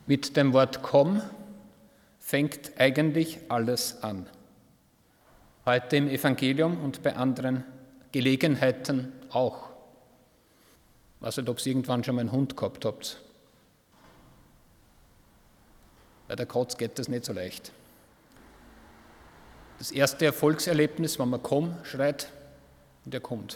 Mit dem Wort komm fängt eigentlich alles an. Heute im Evangelium und bei anderen Gelegenheiten auch. Ich weiß nicht, ob ihr irgendwann schon mal einen Hund gehabt habt. Bei der Katze geht das nicht so leicht. Das erste Erfolgserlebnis, wenn man komm schreit und er kommt.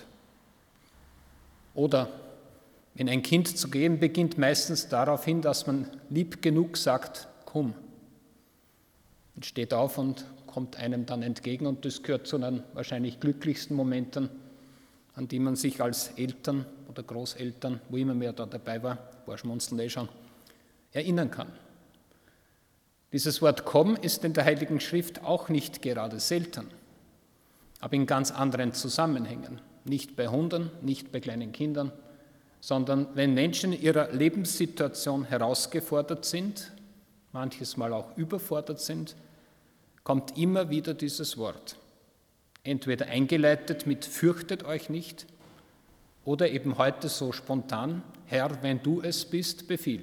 Oder wenn ein Kind zu gehen beginnt, meistens darauf hin, dass man lieb genug sagt, komm. Und steht auf und kommt einem dann entgegen und das gehört zu den wahrscheinlich glücklichsten Momenten, an die man sich als Eltern oder Großeltern, wo immer mehr da dabei war schmunzeln schon, erinnern kann. Dieses Wort komm ist in der Heiligen Schrift auch nicht gerade selten, aber in ganz anderen Zusammenhängen. Nicht bei Hunden, nicht bei kleinen Kindern, sondern wenn Menschen in ihrer Lebenssituation herausgefordert sind, manches Mal auch überfordert sind, kommt immer wieder dieses Wort. Entweder eingeleitet mit fürchtet euch nicht oder eben heute so spontan, Herr, wenn du es bist, befiehl.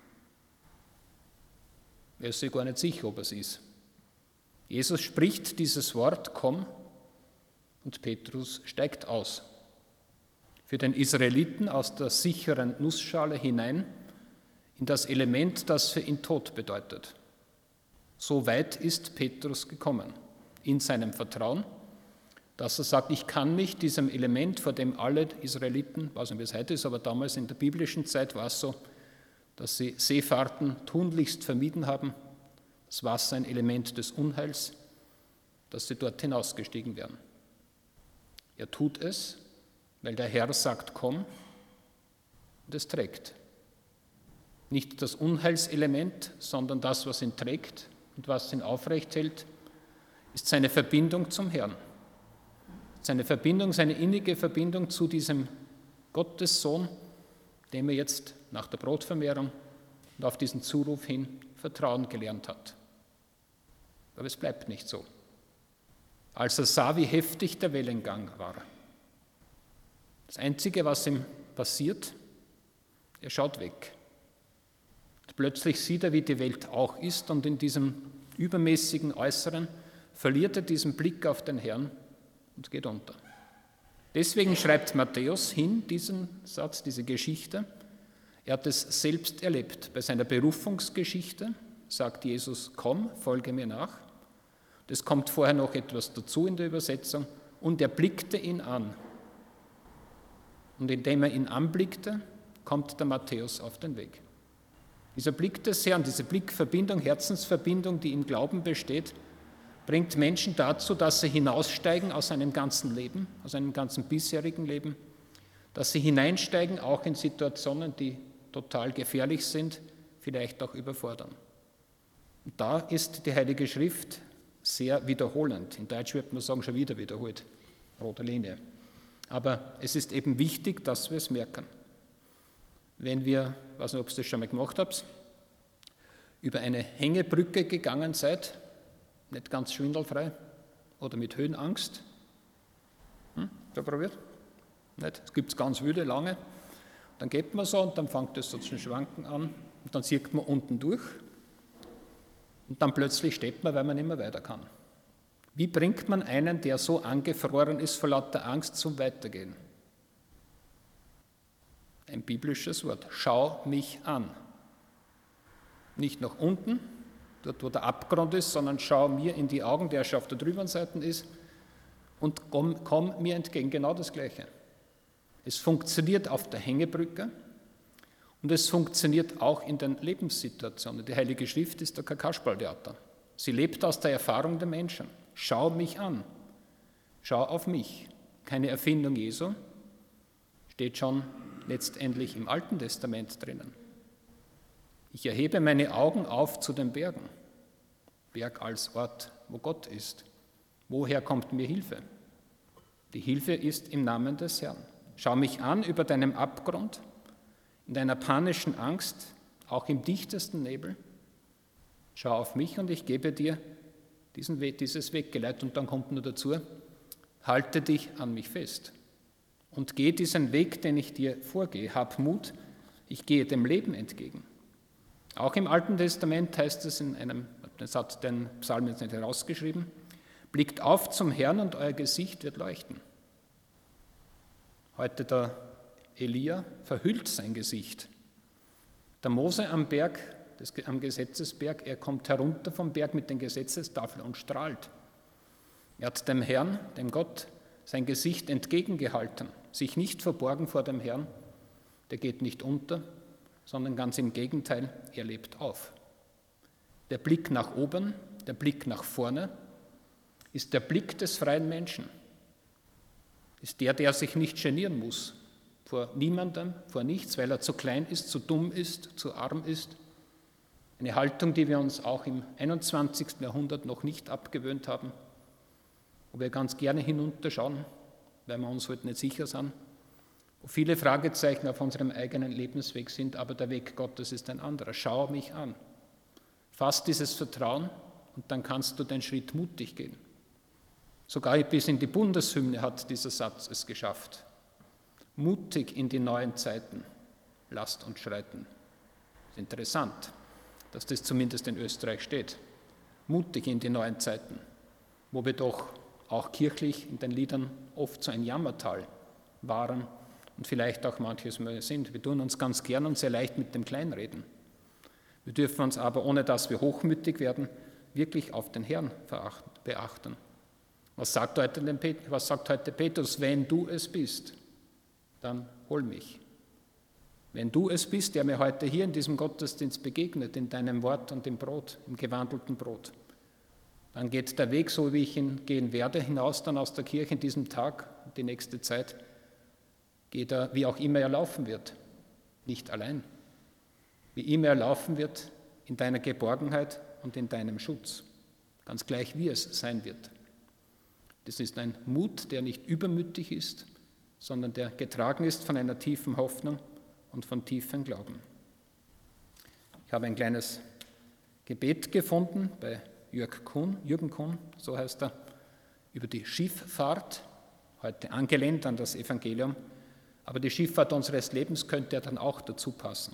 Er ist sich gar nicht sicher, ob es ist. Jesus spricht dieses Wort, komm, und Petrus steigt aus. Für den Israeliten aus der sicheren Nussschale hinein in das Element, das für ihn Tod bedeutet. So weit ist Petrus gekommen in seinem Vertrauen, dass er sagt, ich kann mich diesem Element, vor dem alle Israeliten, ich weiß nicht, wie es heute ist, aber damals in der biblischen Zeit war es so, dass sie Seefahrten tunlichst vermieden haben, das Wasser ein Element des Unheils, dass sie dort hinausgestiegen wären. Er tut es, weil der Herr sagt, komm, und es trägt. Nicht das Unheilselement, sondern das, was ihn trägt und was ihn aufrecht hält, ist seine Verbindung zum Herrn. Seine Verbindung, seine innige Verbindung zu diesem Gottessohn, dem er jetzt nach der Brotvermehrung und auf diesen Zuruf hin Vertrauen gelernt hat. Aber es bleibt nicht so. Als er sah, wie heftig der Wellengang war. Das Einzige, was ihm passiert, er schaut weg. Und plötzlich sieht er, wie die Welt auch ist, und in diesem übermäßigen Äußeren verliert er diesen Blick auf den Herrn und geht unter. Deswegen schreibt Matthäus hin diesen Satz, diese Geschichte. Er hat es selbst erlebt. Bei seiner Berufungsgeschichte sagt Jesus, komm, folge mir nach. Es kommt vorher noch etwas dazu in der Übersetzung. Und er blickte ihn an. Und indem er ihn anblickte, kommt der Matthäus auf den Weg. Dieser Blick des Herrn, diese Blickverbindung, Herzensverbindung, die im Glauben besteht, bringt Menschen dazu, dass sie hinaussteigen aus einem ganzen Leben, aus einem ganzen bisherigen Leben, dass sie hineinsteigen auch in Situationen, die total gefährlich sind, vielleicht auch überfordern. Und da ist die Heilige Schrift sehr wiederholend. In Deutsch würde man sagen, schon wieder wiederholt, rote Linie. Aber es ist eben wichtig, dass wir es merken. Wenn wir, ich weiß nicht, ob ihr das schon mal gemacht habt, über eine Hängebrücke gegangen seid, nicht ganz schwindelfrei oder mit Höhenangst, da probiert? Nicht? Es gibt ganz wilde, lange. Dann geht man so und dann fängt es so zu schwanken an und dann sieht man unten durch und dann plötzlich steht man, weil man nicht mehr weiter kann. Wie bringt man einen, der so angefroren ist vor lauter Angst, zum Weitergehen? Ein biblisches Wort. Schau mich an. Nicht nach unten, dort wo der Abgrund ist, sondern schau mir in die Augen, der schon auf der drüberen Seite ist, und komm mir entgegen. Genau das Gleiche. Es funktioniert auf der Hängebrücke und es funktioniert auch in den Lebenssituationen. Die Heilige Schrift ist der Kasperltheater. Sie lebt aus der Erfahrung der Menschen. Schau mich an. Schau auf mich. Keine Erfindung Jesu. Steht schon letztendlich im Alten Testament drinnen. Ich erhebe meine Augen auf zu den Bergen. Berg als Ort, wo Gott ist. Woher kommt mir Hilfe? Die Hilfe ist im Namen des Herrn. Schau mich an über deinem Abgrund, in deiner panischen Angst, auch im dichtesten Nebel. Schau auf mich und ich gebe dir dieses Weggeleit. Und dann kommt nur dazu, halte dich an mich fest und geh diesen Weg, den ich dir vorgehe. Hab Mut, ich gehe dem Leben entgegen. Auch im Alten Testament heißt es in einem, das hat den Psalm jetzt nicht herausgeschrieben, blickt auf zum Herrn und euer Gesicht wird leuchten. Heute der Elia verhüllt sein Gesicht. Der Mose am Berg, am Gesetzesberg, er kommt herunter vom Berg mit den Gesetzestafeln und strahlt. Er hat dem Herrn, dem Gott, sein Gesicht entgegengehalten, sich nicht verborgen vor dem Herrn, der geht nicht unter, sondern ganz im Gegenteil, er lebt auf. Der Blick nach oben, der Blick nach vorne, ist der Blick des freien Menschen, ist der sich nicht genieren muss, vor niemandem, vor nichts, weil er zu klein ist, zu dumm ist, zu arm ist. Eine Haltung, die wir uns auch im 21. Jahrhundert noch nicht abgewöhnt haben, wo wir ganz gerne hinunterschauen, weil wir uns heute nicht sicher sind, wo viele Fragezeichen auf unserem eigenen Lebensweg sind, aber der Weg Gottes ist ein anderer. Schau mich an. Fass dieses Vertrauen und dann kannst du den Schritt mutig gehen. Sogar bis in die Bundeshymne hat dieser Satz es geschafft. Mutig in die neuen Zeiten, lasst uns schreiten. Das ist interessant, dass das zumindest in Österreich steht. Mutig in die neuen Zeiten, wo wir doch auch kirchlich in den Liedern oft so ein Jammertal waren und vielleicht auch manches Mal sind. Wir tun uns ganz gern und sehr leicht mit dem Kleinreden. Wir dürfen uns aber, ohne dass wir hochmütig werden, wirklich auf den Herrn beachten. Was sagt heute Petrus? Wenn du es bist, dann hol mich. Wenn du es bist, der mir heute hier in diesem Gottesdienst begegnet, in deinem Wort und im Brot, im gewandelten Brot, dann geht der Weg, so wie ich ihn gehen werde, hinaus dann aus der Kirche in diesem Tag, die nächste Zeit, geht er, wie auch immer er laufen wird, nicht allein. Wie immer er laufen wird, in deiner Geborgenheit und in deinem Schutz, ganz gleich wie es sein wird. Das ist ein Mut, der nicht übermütig ist, sondern der getragen ist von einer tiefen Hoffnung und von tiefem Glauben. Ich habe ein kleines Gebet gefunden bei Jürgen Kuhn, so heißt er, über die Schifffahrt, heute angelehnt an das Evangelium, aber die Schifffahrt unseres Lebens könnte ja dann auch dazu passen.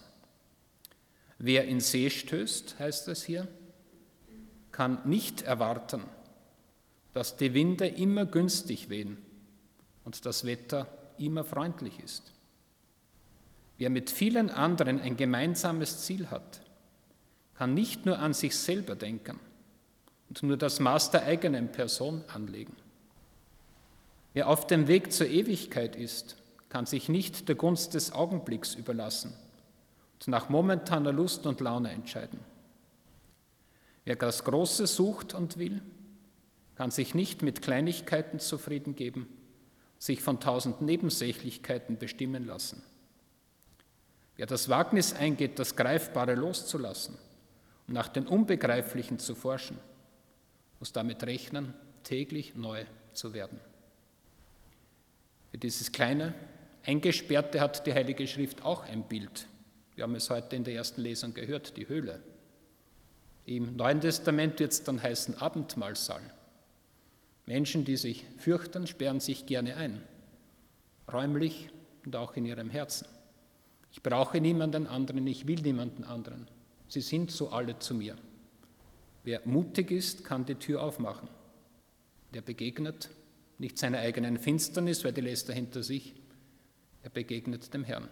Wer in See stößt, heißt es hier, kann nicht erwarten, dass die Winde immer günstig wehen und das Wetter immer freundlich ist. Wer mit vielen anderen ein gemeinsames Ziel hat, kann nicht nur an sich selber denken und nur das Maß der eigenen Person anlegen. Wer auf dem Weg zur Ewigkeit ist, kann sich nicht der Gunst des Augenblicks überlassen und nach momentaner Lust und Laune entscheiden. Wer das Große sucht und will, kann sich nicht mit Kleinigkeiten zufrieden geben, sich von 1000 Nebensächlichkeiten bestimmen lassen. Wer das Wagnis eingeht, das Greifbare loszulassen und nach den Unbegreiflichen zu forschen, muss damit rechnen, täglich neu zu werden. Für dieses kleine, Eingesperrte hat die Heilige Schrift auch ein Bild. Wir haben es heute in der ersten Lesung gehört, die Höhle. Im Neuen Testament wird es dann heißen Abendmahlsaal. Menschen, die sich fürchten, sperren sich gerne ein, räumlich und auch in ihrem Herzen. Ich brauche niemanden anderen, ich will niemanden anderen. Sie sind so alle zu mir. Wer mutig ist, kann die Tür aufmachen. Der begegnet nicht seiner eigenen Finsternis, weil die lässt er hinter sich. Er begegnet dem Herrn.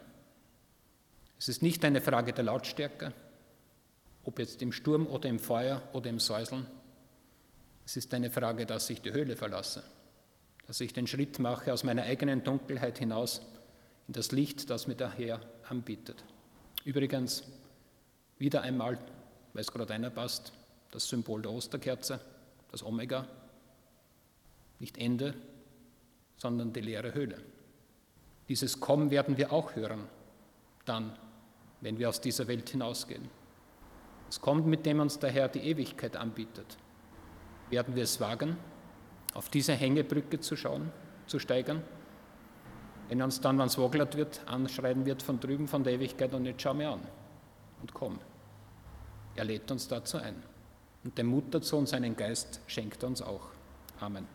Es ist nicht eine Frage der Lautstärke, ob jetzt im Sturm oder im Feuer oder im Säuseln. Es ist eine Frage, dass ich die Höhle verlasse, dass ich den Schritt mache aus meiner eigenen Dunkelheit hinaus in das Licht, das mir der Herr anbietet. Übrigens, wieder einmal, weil es gerade einer passt, das Symbol der Osterkerze, das Omega, nicht Ende, sondern die leere Höhle. Dieses Kommen werden wir auch hören, dann, wenn wir aus dieser Welt hinausgehen. Es kommt, mit dem uns der Herr die Ewigkeit anbietet. Werden wir es wagen, auf diese Hängebrücke zu schauen, zu steigern? Wenn er uns dann, wenn es woglert wird, anschreien wird von drüben, von der Ewigkeit, und jetzt schau mir an und komm. Er lädt uns dazu ein. Und den Mut dazu und seinen Geist schenkt er uns auch. Amen.